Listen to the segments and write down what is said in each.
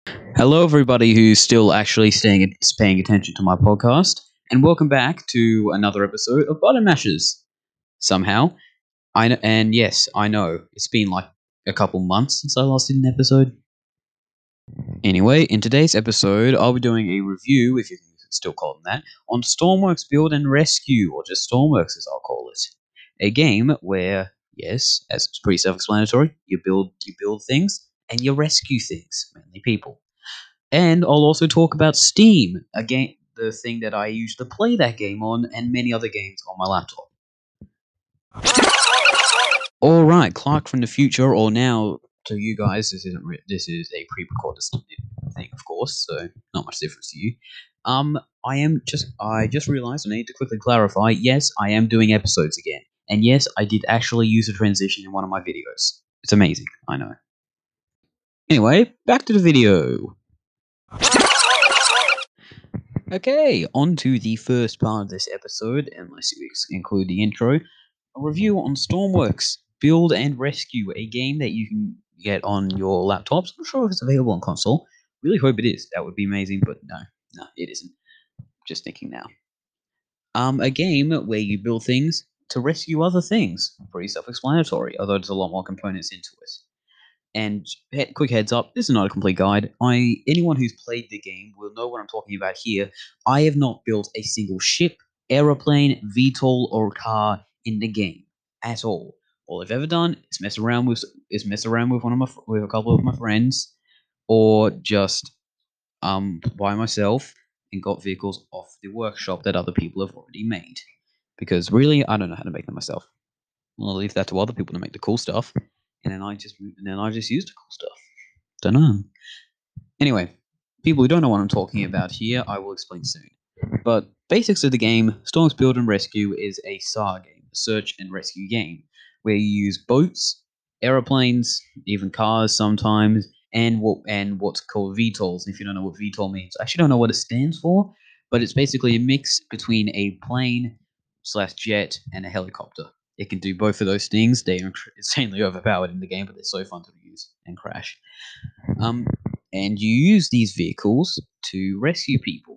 Hello, everybody who's still actually paying attention to my podcast, and welcome back to another episode of Button Mashers. Somehow, and yes, I know it's been like a couple months since I last did an episode. Anyway, in today's episode, I'll be doing a review, if you can still call them that, on Stormworks Build and Rescue, or just Stormworks as I'll call it. A game where, yes, as it's pretty self-explanatory, you build things and you rescue things, mainly people. And I'll also talk about Steam, a game, the thing that I use to play that game on, and many other games on my laptop. All right, Clark from the future, or now to you guys, this is a pre-recorded thing, of course, so not much difference to you. I just realized I need to quickly clarify. Yes, I am doing episodes again, and yes, I did actually use a transition in one of my videos. It's amazing, I know. Anyway, back to the video. Okay, on to the first part of this episode, unless you include the intro, a review on Stormworks Build and Rescue, a game that you can get on your laptops. I'm not sure if it's available on console. Really hope it is. That would be amazing, but no, it isn't. Just thinking now. A game where you build things to rescue other things. Pretty self-explanatory, although there's a lot more components into it. And quick heads up, this is not a complete guide. Anyone who's played the game will know what I'm talking about here. I have not built a single ship, aeroplane, VTOL, or car in the game at all. All I've ever done is mess around with with a couple of my friends, or just by myself and got vehicles off the workshop that other people have already made. Because really, I don't know how to make them myself. I'll leave that to other people to make the cool stuff, and then I just use the cool stuff. Don't know. Anyway, people who don't know what I'm talking about here, I will explain soon. But basics of the game: Storms Build and Rescue is a SAR game, a search and rescue game, where you use boats, aeroplanes, even cars sometimes, and what's called VTOLs. If you don't know what VTOL means, I actually don't know what it stands for, but it's basically a mix between a plane slash jet and a helicopter. It can do both of those things. They are insanely overpowered in the game, but they're so fun to use and crash. And you use these vehicles to rescue people.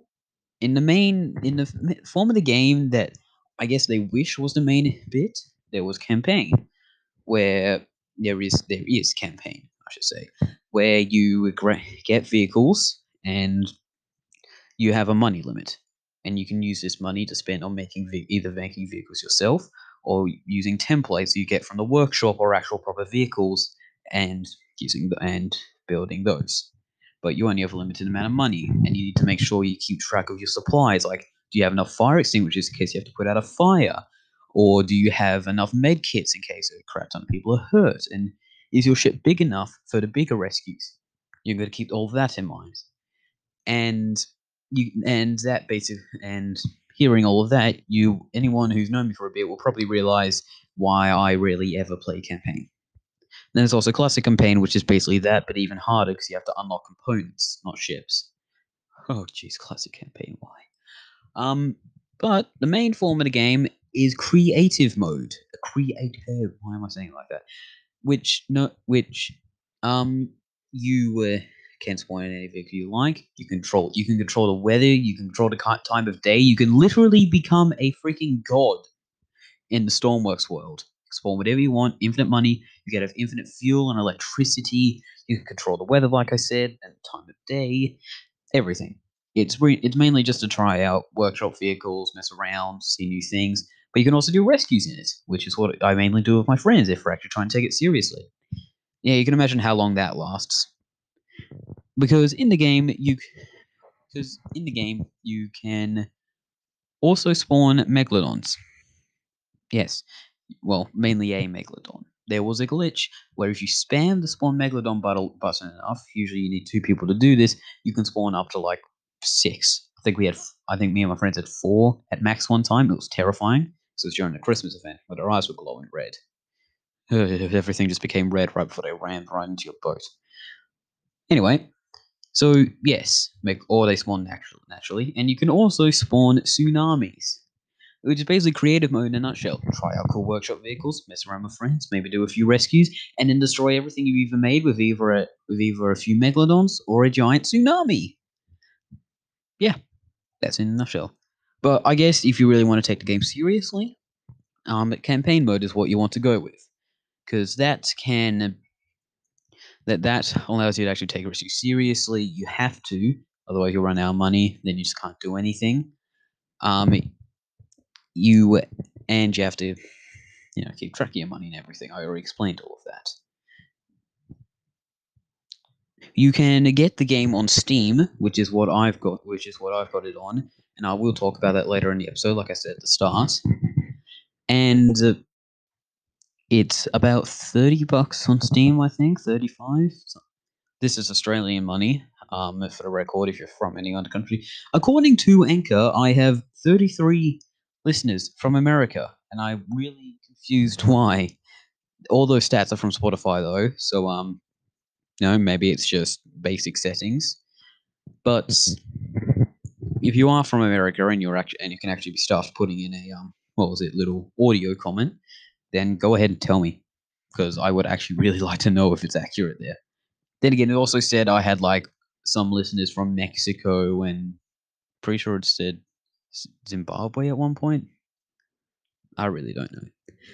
In the form of the game that I guess they wish was the main bit, there was campaign, where there is campaign, I should say, where you get vehicles and you have a money limit, and you can use this money to spend on either making vehicles yourself or using templates you get from the workshop or actual proper vehicles and and building those. But you only have a limited amount of money, and you need to make sure you keep track of your supplies. Like, do you have enough fire extinguishers in case you have to put out a fire, or do you have enough med kits in case a crap ton of people are hurt? And is your ship big enough for the bigger rescues? You've got to keep all of that in mind, and and hearing all of that, anyone who's known me for a bit will probably realize why I rarely ever play campaign. Then there's also classic campaign, which is basically that, but even harder because you have to unlock components, not ships. Oh, jeez, classic campaign. Why? Um, but the main form of the game is creative mode. Creative. Why am I saying it like that? Which you can spawn in any vehicle you like. You can control the weather. You can control the time of day. You can literally become a freaking god in the Stormworks world. Spawn whatever you want. Infinite money. You get infinite fuel and electricity. You can control the weather, like I said, and time of day. Everything. It's mainly just to try out workshop vehicles, mess around, see new things. But you can also do rescues in it, which is what I mainly do with my friends if we're actually trying to take it seriously. Yeah, you can imagine how long that lasts. Because in the game you can also spawn megalodons. Yes, well, mainly a megalodon. There was a glitch where if you spam the spawn megalodon button enough, usually you need two people to do this, you can spawn up to like 6. I think me and my friends had 4 at max one time. It was terrifying because it was during a Christmas event where their eyes were glowing red. Everything just became red right before they ran right into your boat. Anyway, so yes, or they spawn naturally, and you can also spawn tsunamis. which is basically creative mode in a nutshell. Try out cool workshop vehicles, mess around with friends, maybe do a few rescues, and then destroy everything you've either made with either a few megalodons or a giant tsunami. Yeah, that's in a nutshell. But I guess if you really want to take the game seriously, campaign mode is what you want to go with, because that allows you to actually take a rescue seriously. You have to, otherwise you'll run out of money. Then you just can't do anything. You and you have to, keep track of your money and everything. I already explained all of that. You can get the game on Steam, which is what I've got it on, and I will talk about that later in the episode, like I said at the start. And it's about $30 on Steam, I think, 35. This is Australian money. For the record, if you're from any other country, according to Anchor, I have 33 listeners from America, and I'm really confused why. All those stats are from Spotify though, so maybe it's just basic settings. But if you are from America and you can actually be stuffed putting in a little audio comment, then go ahead and tell me, because I would actually really like to know if it's accurate there. Then again, it also said I had like some listeners from Mexico, and pretty sure it said Zimbabwe at one point. I really don't know.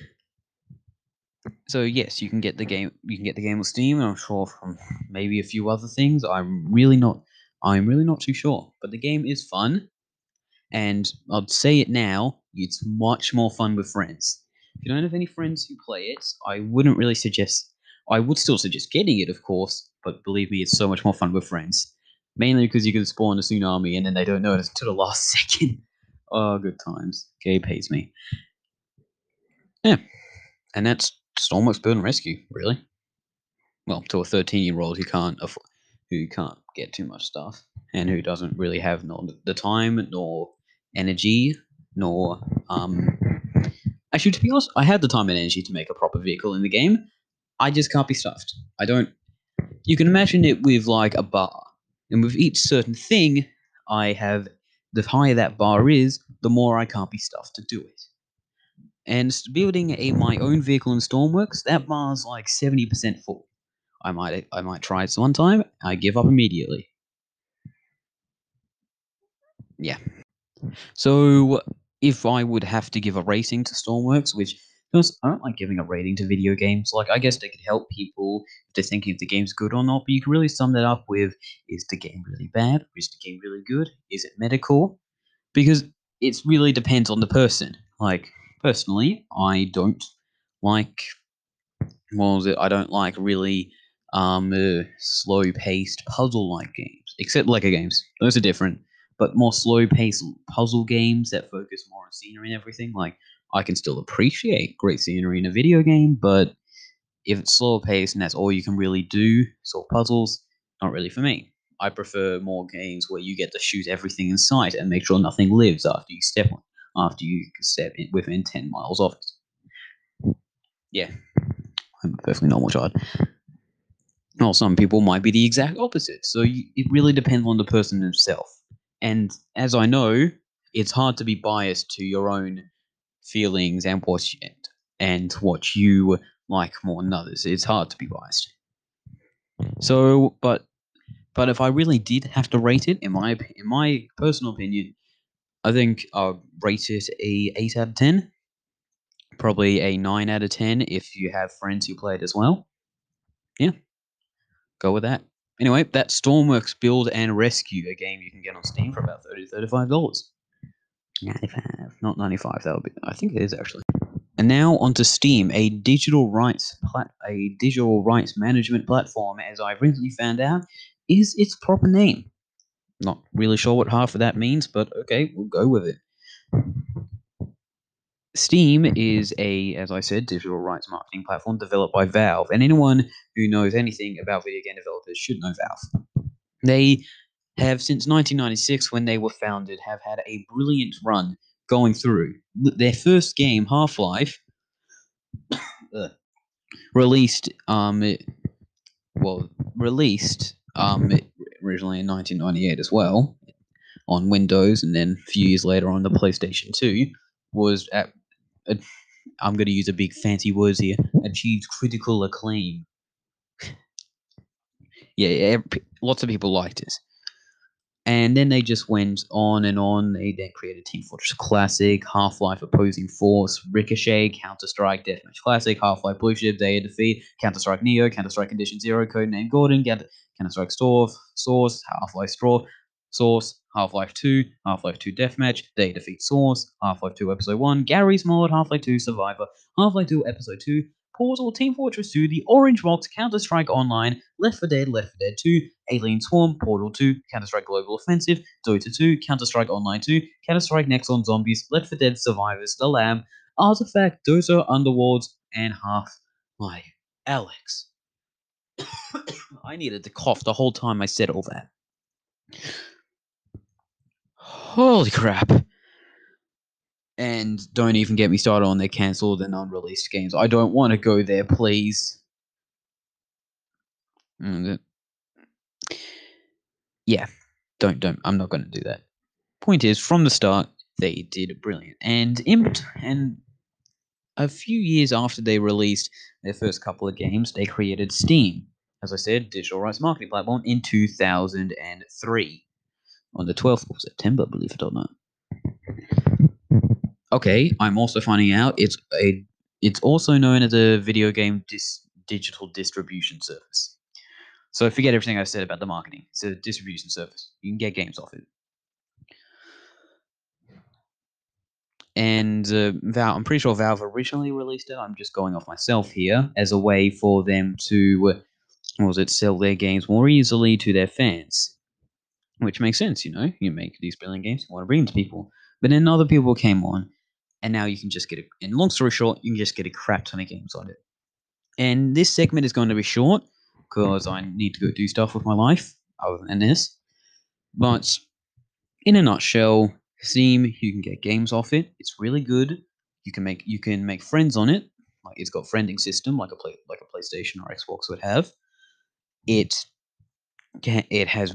So yes, you can get the game. You can get the game on Steam, and I'm sure from maybe a few other things. I'm really not too sure. But the game is fun, and I'd say it now. It's much more fun with friends. If you don't have any friends who play it, I wouldn't really suggest. I would still suggest getting it, of course, but believe me, it's so much more fun with friends. Mainly because you can spawn a tsunami and then they don't notice until the last second. Oh, good times. Okay, pays me. Yeah, and that's Stormworks Build and Rescue, really. Well, to a 13-year-old who can't get too much stuff, and who doesn't really have nor the time nor energy nor actually, to be honest, I had the time and energy to make a proper vehicle in the game. I just can't be stuffed. I don't. You can imagine it with like a bar, and with each certain thing, I have the higher that bar is, the more I can't be stuffed to do it. And building my own vehicle in Stormworks, that bar's like 70% full. I might try it one time. I give up immediately. Yeah. So if I would have to give a rating to Stormworks, which because I don't like giving a rating to video games. Like I guess they could help people if they're thinking if the game's good or not. But you can really sum that up with: is the game really bad? Or is the game really good? Is it medical? Because it really depends on the person. Like personally, I don't like I don't like really slow paced puzzle like games, except Lego games. Those are different, but more slow paced puzzle games that focus more on scenery and everything. Like I can still appreciate great scenery in a video game, but if it's slower paced and that's all you can really do, solve puzzles, not really for me. I prefer more games where you get to shoot everything in sight and make sure nothing lives after you step in within 10 miles of it. Yeah, I'm a perfectly normal child. Well, some people might be the exact opposite. So it really depends on the person himself. And as I know, it's hard to be biased to your own feelings and what you like more than others. It's hard to be biased. So, but if I really did have to rate it, in my personal opinion, I think I'll rate it a 8 out of 10. Probably a 9 out of 10 if you have friends who play it as well. Yeah. Go with that. Anyway, that's Stormworks Build and Rescue, a game you can get on Steam for about $30 to $35. 95, not 95. That would be. I think it is actually. And now onto Steam, a digital rights management platform, as I've recently found out, is its proper name. Not really sure what half of that means, but okay, we'll go with it. Steam is as I said, digital rights marketing platform developed by Valve, and anyone who knows anything about video game developers should know Valve. They have, since 1996, when they were founded, have had a brilliant run going through. Their first game, Half-Life, released originally in 1998 as well on Windows, and then a few years later on the PlayStation 2. was at. I'm going to use a big fancy words here. Achieved critical acclaim. Yeah, lots of people liked it. And then they just went on and on. They then created Team Fortress Classic, Half-Life Opposing Force, Ricochet, Counter-Strike Deathmatch Classic, Half-Life Blue Shift, Day of Defeat, Counter-Strike Neo, Counter-Strike Condition Zero, Codename Gordon, Counter-Strike Source, Half-Life Straw, Source, Half-Life 2, Half-Life 2 Deathmatch, Day of Defeat Source, Half-Life 2 Episode 1, Gary's Mod, Half-Life 2 Survivor, Half-Life 2 Episode 2, Portal, Team Fortress 2, The Orange Box, Counter-Strike Online, Left 4 Dead, Left 4 Dead 2, Alien Swarm, Portal 2, Counter-Strike Global Offensive, Dota 2, Counter-Strike Online 2, Counter-Strike Nexon Zombies, Left 4 Dead Survivors, The Lab, Artifact, Dota, Underworlds, and Half-Life Alex. I needed to cough the whole time I said all that. Holy crap. And don't even get me started on their cancelled and unreleased games. I don't want to go there, please. Yeah, don't. I'm not going to do that. Point is, from the start, they did brilliant. And a few years after they released their first couple of games, they created Steam. As I said, digital rights marketing platform in 2003. On the 12th of September, believe it or not. Okay, I'm also finding out it's also known as a video game digital distribution service. So forget everything I said about the marketing. It's a distribution service. You can get games off it. And Valve, I'm pretty sure Valve originally released it. I'm just going off myself here as a way for them to, sell their games more easily to their fans, which makes sense. You make these brilliant games, you want to bring them to people. But then other people came on, and now you can just get it. And long story short, you can just get a crap ton of games on it. And this segment is going to be short because I need to go do stuff with my life other than this. But in a nutshell, Steam, you can get games off it. It's really good. You can make friends on it. Like it's got friending system like a PlayStation or Xbox would have. It has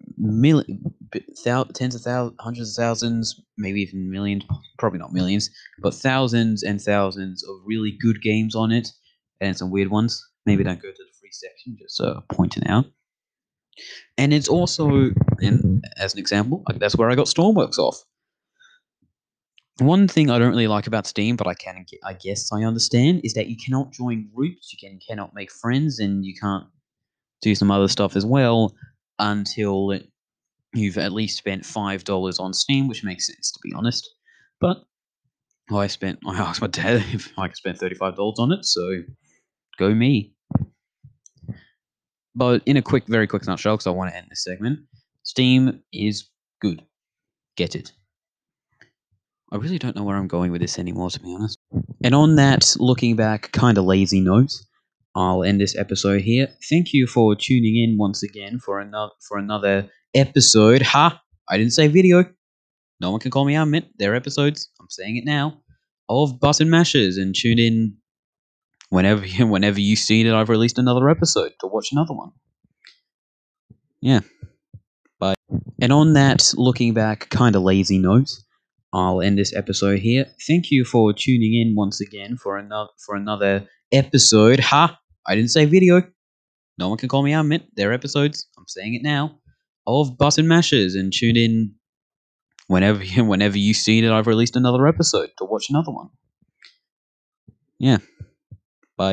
tens of thousands, hundreds of thousands, maybe even millions. Probably not millions, but thousands and thousands of really good games on it, and some weird ones. Maybe don't go to the free section. Just pointing out. And it's also, as an example, that's where I got Stormworks off. One thing I don't really like about Steam, but I guess I understand, is that you cannot join groups, you cannot make friends, and you can't do some other stuff as well until you've at least spent $5 on Steam, which makes sense, to be honest. But I asked my dad if I could spend $35 on it, so go me. But in a very quick nutshell, because I want to end this segment, Steam is good. Get it. I really don't know where I'm going with this anymore, to be honest. And on that, looking back, kind of lazy note, I'll end this episode here. Thank you for tuning in once again for another episode. Ha! I didn't say video. No one can call me out. They're episodes. I'm saying it now. Of Button Mashers, and tune in whenever you see that I've released another episode to watch another one. Yeah. Bye. And on that, looking back, kind of lazy note, I'll end this episode here. Thank you for tuning in once again for another episode. Ha! I didn't say video. No one can call me out. They're episodes. I'm saying it now. Of Button Mashers, and tune in whenever you see that I've released another episode to watch another one. Yeah.